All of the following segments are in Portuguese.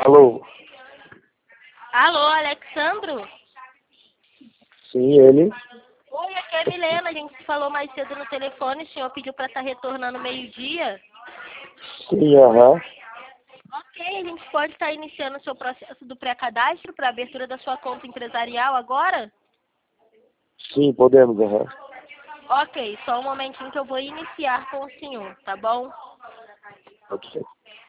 Alô? Alô, Alexandro? Sim, ele? Oi, aqui é a Milena. A gente se falou mais cedo no telefone. O senhor pediu para estar retornando meio-dia. Sim, aham. Ok, a gente pode estar iniciando o seu processo do pré-cadastro para abertura da sua conta empresarial agora? Sim, podemos, aham. Ok, só um momentinho que eu vou iniciar com o senhor, tá bom? Ok.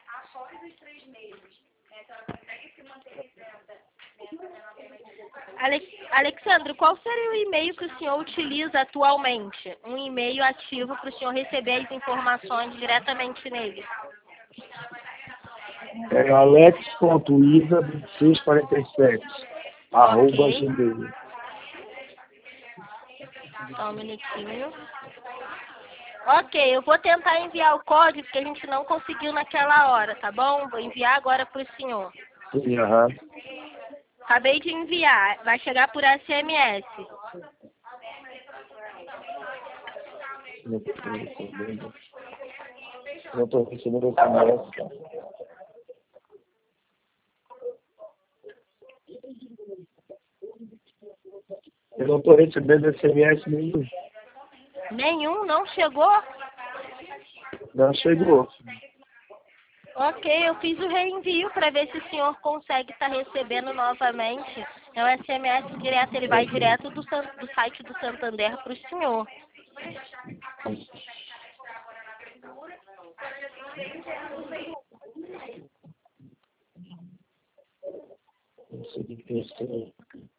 Alexandro, qual seria o e-mail que o senhor utiliza atualmente? Um e-mail ativo para o senhor receber as informações diretamente nele. É alex.isa2647, Ok, @gmail. só um minutinho. Ok, eu vou tentar enviar o código que a gente não conseguiu naquela hora, tá bom? Vou enviar agora para o senhor. Sim, aham. Acabei de enviar, vai chegar por SMS. Não estou recebendo. Não estou recebendo SMS, cara. Eu não estou recebendo SMS nenhum. Nenhum, não chegou? Não chegou. Ok, eu fiz o reenvio para ver se o senhor consegue estar recebendo novamente. É um SMS direto, ele vai direto do site do Santander para o senhor. Não sei o que é isso aí.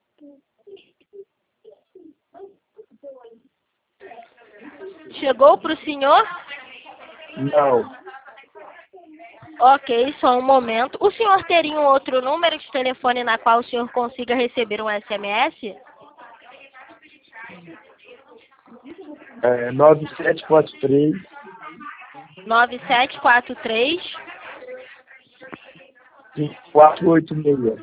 Chegou para o senhor? Não. Ok, só um momento. O senhor teria um outro número de telefone na qual o senhor consiga receber um SMS? 9743 9743 5486.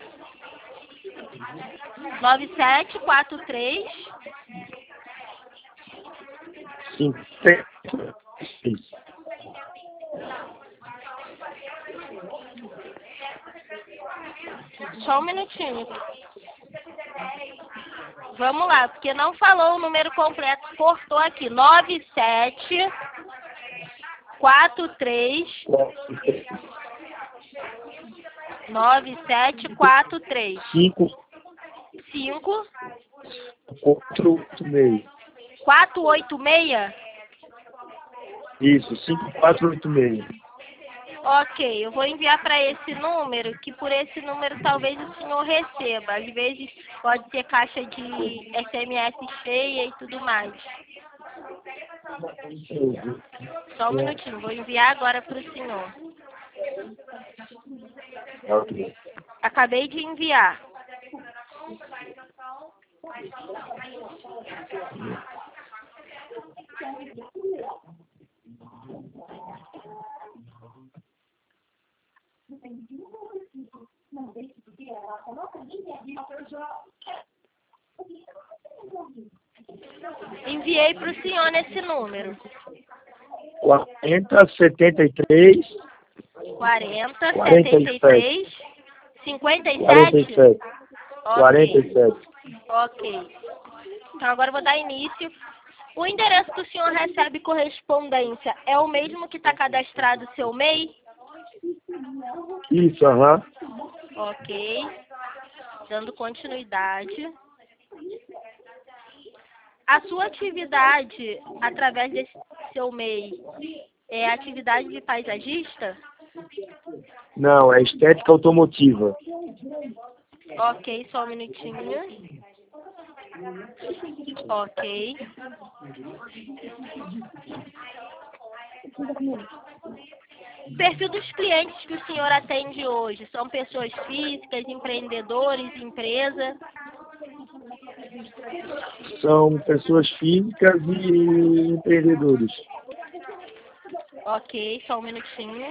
9743 56. Só um minutinho. Vamos lá, porque não falou o número completo, cortou aqui. 9743 9743 5 5486. 486. Isso, 5486. Ok, eu vou enviar para esse número, que por esse número talvez o senhor receba. Às vezes pode ter caixa de SMS cheia e tudo mais. Só um minutinho, vou enviar agora para o senhor. Ok. Acabei de enviar. Enviei para o senhor nesse número. 4073 40 47. 73 57. 47. Ok, 47. ok. Então agora eu vou dar início. O endereço que o senhor recebe correspondência é o mesmo que está cadastrado seu MEI? Isso, aham. Ok. Dando continuidade. A sua atividade através desse seu MEI é atividade de paisagista? Não, é estética automotiva. Ok, só um minutinho. Ok. O perfil dos clientes que o senhor atende hoje são pessoas físicas, empreendedores, empresa? São pessoas físicas e empreendedores. Ok, só um minutinho.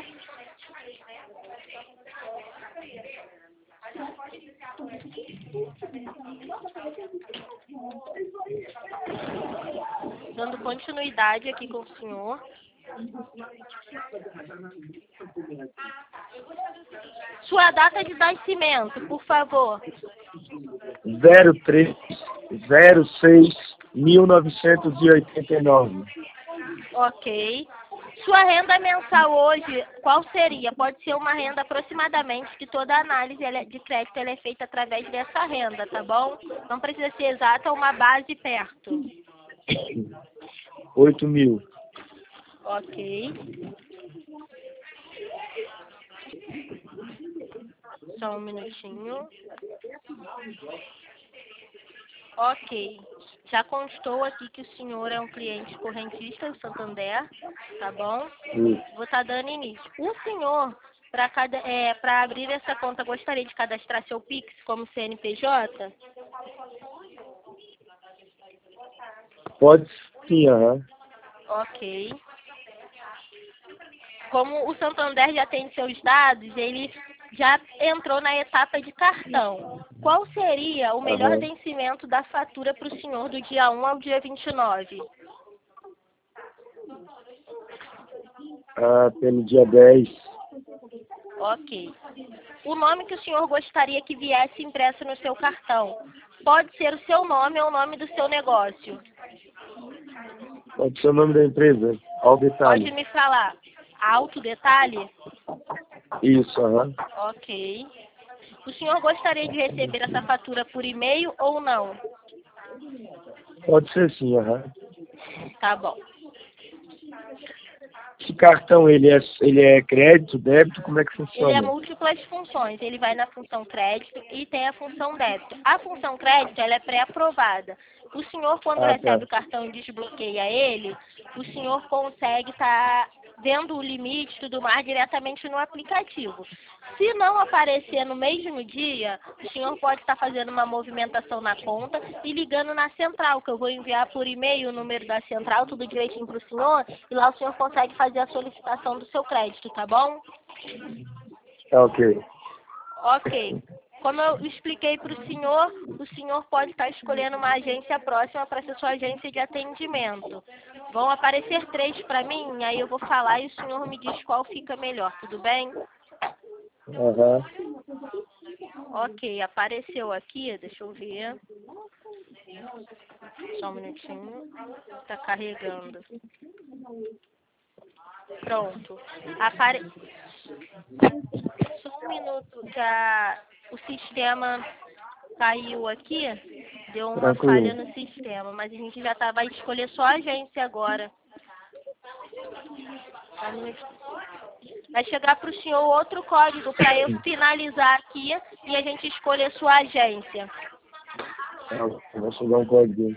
Dando continuidade aqui com o senhor. Sua data de nascimento, por favor. 03/06/1989. Ok. Sua renda mensal hoje, qual seria? Pode ser uma renda aproximadamente, que toda análise de crédito ela é feita através dessa renda, tá bom? Não precisa ser exata, uma base perto. 8.000. Ok. Só um minutinho. Ok. Já constou aqui que o senhor é um cliente correntista do Santander, tá bom? Vou estar dando início. O senhor, para abrir essa conta, gostaria de cadastrar seu Pix como CNPJ? Pode sim, aham. Ok. Como o Santander já tem seus dados, ele já entrou na etapa de cartão. Qual seria o melhor vencimento da fatura para o senhor do dia 1 ao dia 29? Pelo dia 10. Ok. O nome que o senhor gostaria que viesse impresso no seu cartão pode ser o seu nome ou o nome do seu negócio? Pode ser o nome da empresa. Ao detalhe. Pode me falar. Alto detalhe? Isso, aham. Ok. O senhor gostaria de receber essa fatura por e-mail ou não? Pode ser sim, aham. Tá bom. Esse cartão, ele é crédito, débito, como é que Ele funciona? é múltiplas funções. Ele vai na função crédito e tem a função débito. A função crédito, ela é pré-aprovada. O senhor, quando recebe o cartão e desbloqueia ele, o senhor consegue estar vendo o limite e tudo mais diretamente no aplicativo. Se não aparecer no mesmo dia, o senhor pode estar fazendo uma movimentação na conta e ligando na central, que eu vou enviar por e-mail o número da central, tudo direitinho para o senhor, e lá o senhor consegue fazer a solicitação do seu crédito, tá bom? Ok. Ok. Como eu expliquei para o senhor pode estar escolhendo uma agência próxima para ser sua agência de atendimento. Vão aparecer 3 para mim, aí eu vou falar e o senhor me diz qual fica melhor, tudo bem? Aham. Ok, apareceu aqui, deixa eu ver. Só um minutinho. Tá carregando. Pronto. Só um minuto que o sistema caiu aqui. Deu uma falha no sistema, mas a gente já vai escolher só a agência agora. Só um minutinho. Vai chegar para o senhor outro código para eu finalizar aqui e a gente escolher sua agência. Vai chegar um código.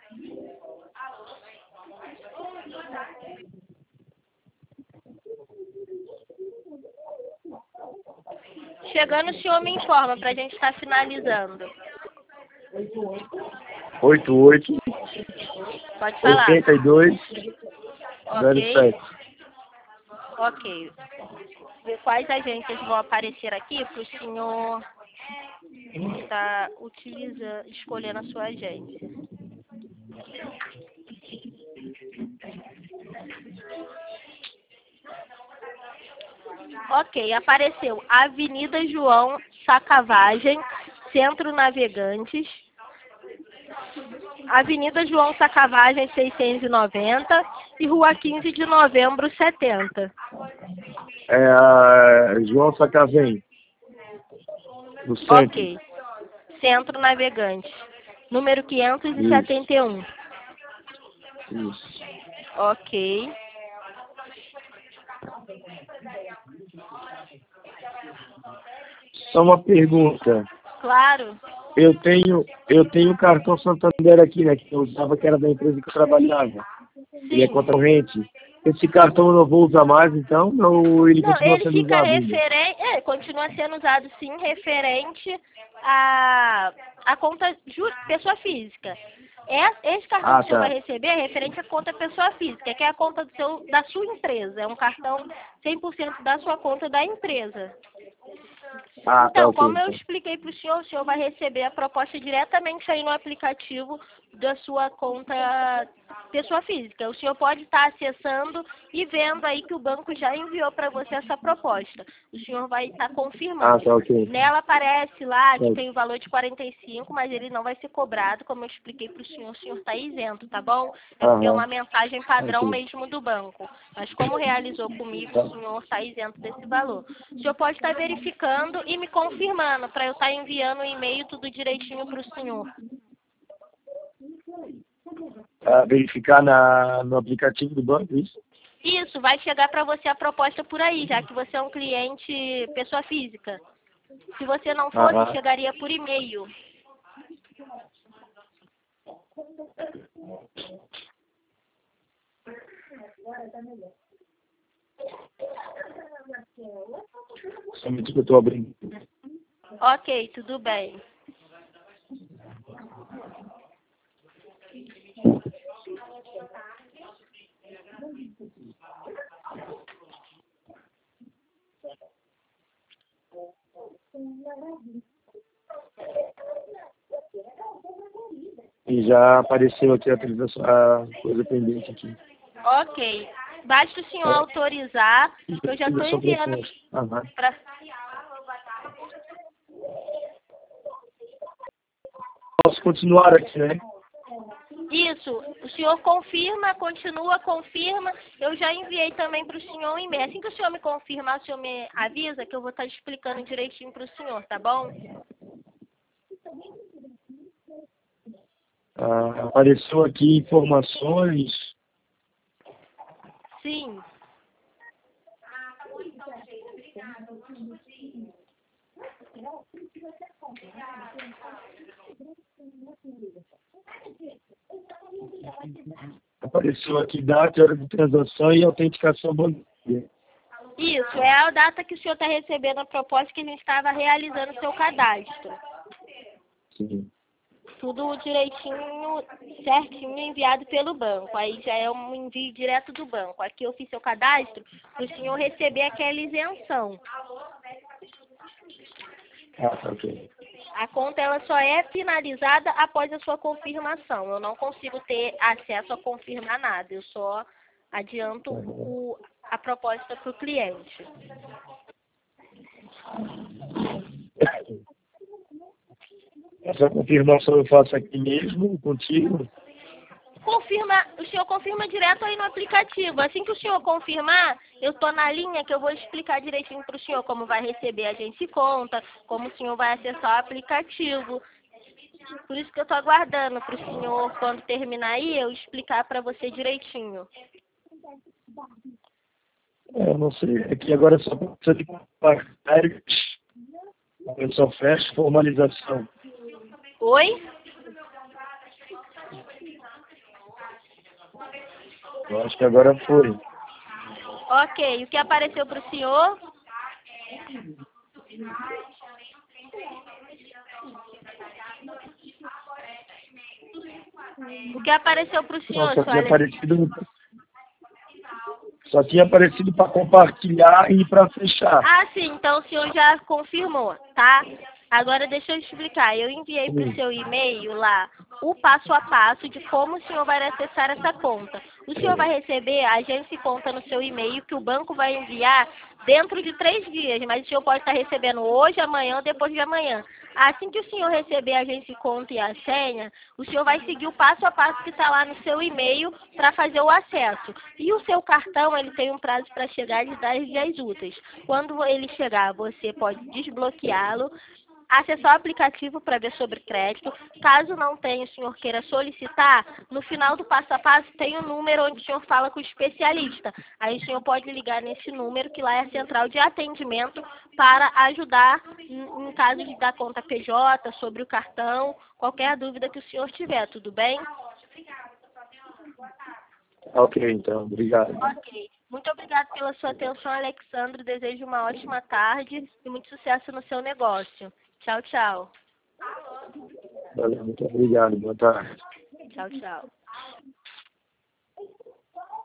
Chegando, o senhor me informa para a gente estar finalizando. 88 Pode falar. 82 Ok. 07. Ok. Ver quais agências vão aparecer aqui para o senhor estar escolhendo a sua agência. Ok, apareceu Avenida João Sacavagem, Centro Navegantes. Avenida João Sacavagem 690 e Rua 15 de Novembro 70. É a João Sacavém. No centro. Ok. Centro Navegantes. Número 571. Isso. Ok. Só uma pergunta. Claro. Eu tenho cartão Santander aqui, né? Que eu usava, que era da empresa que eu trabalhava. Ele é concorrente. Esse cartão eu não vou usar mais, então? Ou ele continua ele sendo fica usado ainda? continua sendo usado sim, referente à conta pessoa física. Esse cartão que o senhor vai receber é referente à conta pessoa física, que é a conta da sua empresa. É um cartão 100% da sua conta da empresa. Então, como eu expliquei para o senhor vai receber a proposta diretamente aí no aplicativo da sua conta pessoa física. O senhor pode estar acessando e vendo aí que o banco já enviou para você essa proposta. O senhor vai estar confirmando. Tá ok. Nela aparece lá que tem o valor de 45, mas ele não vai ser cobrado, como eu expliquei para o senhor está isento, tá bom? É porque é uma mensagem padrão mesmo do banco. Mas como realizou comigo, o senhor está isento desse valor. O senhor pode estar verificando e me confirmando para eu estar enviando o e-mail tudo direitinho para o senhor. Verificar no aplicativo do banco, isso? Isso, vai chegar para você a proposta por aí, já que você é um cliente pessoa física. Se você não fosse, chegaria por e-mail. Somente que eu estou abrindo. Ok, tudo bem. E já apareceu aqui a coisa pendente aqui. Ok. Basta o senhor autorizar, eu já estou enviando para... Posso continuar aqui, né? Isso, o senhor confirma, continua, confirma. Eu já enviei também para o senhor um e-mail. Assim que o senhor me confirmar, o senhor me avisa que eu vou estar explicando direitinho para o senhor, tá bom? Apareceu aqui informações. Sim. Apareceu aqui data, hora de transação e autenticação bancária. Isso, é a data que o senhor está recebendo a proposta que a gente estava realizando o seu cadastro. Sim. Tudo direitinho, certinho, enviado pelo banco. Aí já é um envio direto do banco. Aqui eu fiz seu cadastro para o senhor receber aquela isenção. Tá ok. A conta ela só é finalizada após a sua confirmação. Eu não consigo ter acesso a confirmar nada. Eu só adianto a proposta para o cliente. Essa confirmação eu faço aqui mesmo, contigo? O senhor confirma direto aí no aplicativo. Assim que o senhor confirmar, eu estou na linha que eu vou explicar direitinho para o senhor como vai receber a agência e conta, como o senhor vai acessar o aplicativo. Por isso que eu estou aguardando para o senhor, quando terminar aí, eu explicar para você direitinho. Eu não sei, aqui agora só precisa de comentários. Eu só fecho formalização. Oi? Eu acho que agora foi. Ok, o que apareceu para o senhor? O que apareceu para o senhor, Só tinha aparecido para compartilhar e para fechar. Ah, sim, então o senhor já confirmou, tá? Agora deixa eu explicar. Eu enviei para o seu e-mail lá o passo a passo de como o senhor vai acessar essa conta. O senhor vai receber a agência e conta no seu e-mail que o banco vai enviar dentro de 3 dias, mas o senhor pode estar recebendo hoje, amanhã ou depois de amanhã. Assim que o senhor receber a agência e conta e a senha, o senhor vai seguir o passo a passo que está lá no seu e-mail para fazer o acesso. E o seu cartão, ele tem um prazo para chegar de 10 dias úteis. Quando ele chegar, você pode desbloqueá-lo, acessar o aplicativo para ver sobre crédito. Caso não tenha, o senhor queira solicitar, no final do passo a passo tem um número onde o senhor fala com o especialista. Aí o senhor pode ligar nesse número, que lá é a central de atendimento, para ajudar em caso de dar conta PJ, sobre o cartão, qualquer dúvida que o senhor tiver, tudo bem? Ok, então, obrigado. Ok. Muito obrigada pela sua atenção, Alexandre. Desejo uma ótima tarde e muito sucesso no seu negócio. Tchau, tchau. Valeu, muito obrigado. Boa tarde. Tchau, tchau.